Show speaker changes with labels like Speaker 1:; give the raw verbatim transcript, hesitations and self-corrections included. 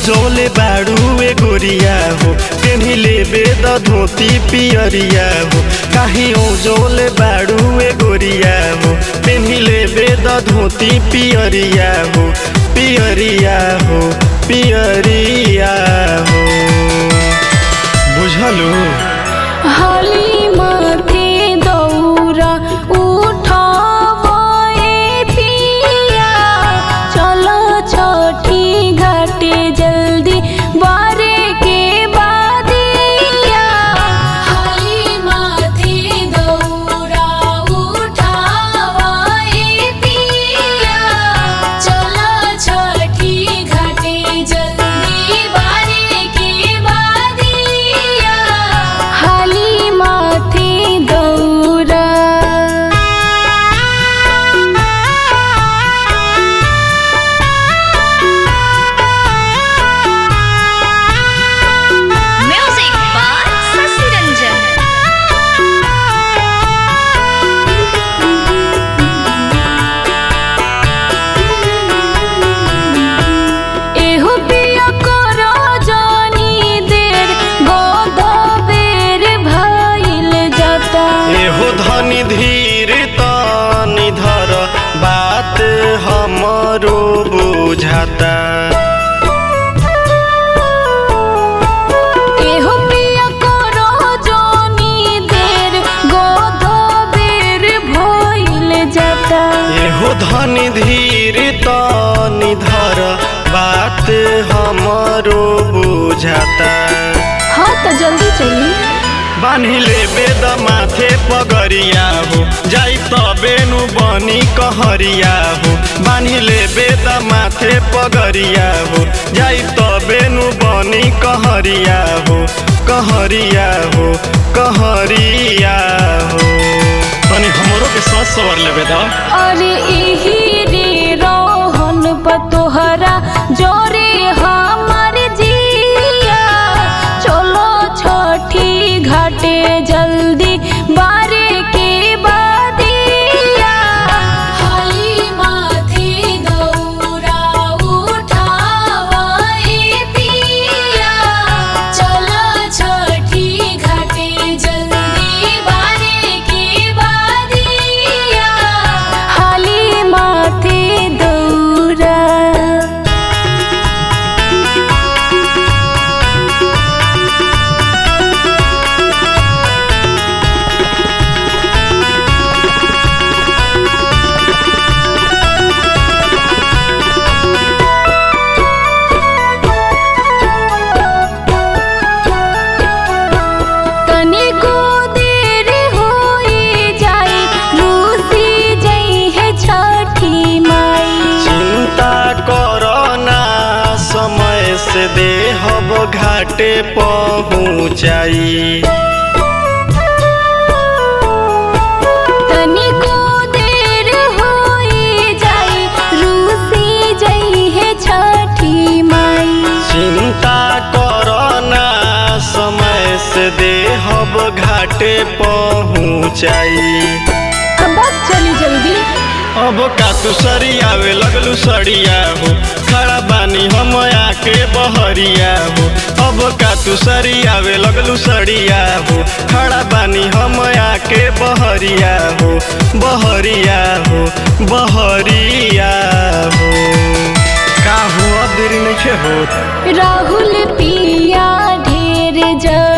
Speaker 1: उजौले बाड़ू ए गोरिया हो पेन्ही लेबे द धोती पियरिया हो काहे उजौले बाड़ू ए गोरिया हो पेन्ही लेबे द धोती पियरिया हो पियरिया हो पियरिया हो बुझलू
Speaker 2: हाली माथे दौरा उठावे पिया चलो छठी घाटे जल्दी बारे के बादिया हाली माथे दौरा उठावे पिया चलो छठी घाटे जल्दी बारे के बादिया हाली माथे दौरा
Speaker 3: Music by Sasi Ranjan.
Speaker 2: एहो पिया करो जानी देर गोदबेर भइल जाता
Speaker 1: एहो धनी धीर तनी धर बात हमरो बुझाता
Speaker 2: एहो पिया करो जानी देर गोदबेर भइल जाता
Speaker 1: एहो धनी धीर तनी धर बात हमरो बुझाता
Speaker 2: हाँ तो जल्दी चलिए
Speaker 1: बान्ही लेबे द माथे पगरिया हो जाई तबे नु बनी कहरिया हो बान्ही लेबे द माथे पगरिया हो जाई तबे नु बनी कहरिया हो कहरिया हो कहरिया हो तनी हमरो के साथ सवर लेबे द
Speaker 2: अरे इही रे रोहन पतोहरा जोरे हमार जिया चलो छठी घाटे जल्दी बारे के बादिया हाली माथे दौरा उठावे पिया चलो छठी घाटे जल्दी बारे के बादिया हाली माथे दौरा तनिको देर होई जाई रूसी जई है छठी माई
Speaker 1: चिंता करना समय से देहब घाटे पहुँचाई
Speaker 2: तनिको देर होई जाई रूसी जई है छठी माई
Speaker 1: चिंता करना समय से देहब घाटे पहुँचाई
Speaker 2: अब चली जल्दी
Speaker 1: अब का तू सरियावे लगलू सड़िया हो खड़ा बानी हम आके बहरिया हो अब का तू सरियावे लगलू सड़िया हो खड़ा बानी हम आके बहरिया हो बहरिया हो बहरिया हो का हुआ देरी नहीं होत
Speaker 2: राहुल पिया ढेर जल्दी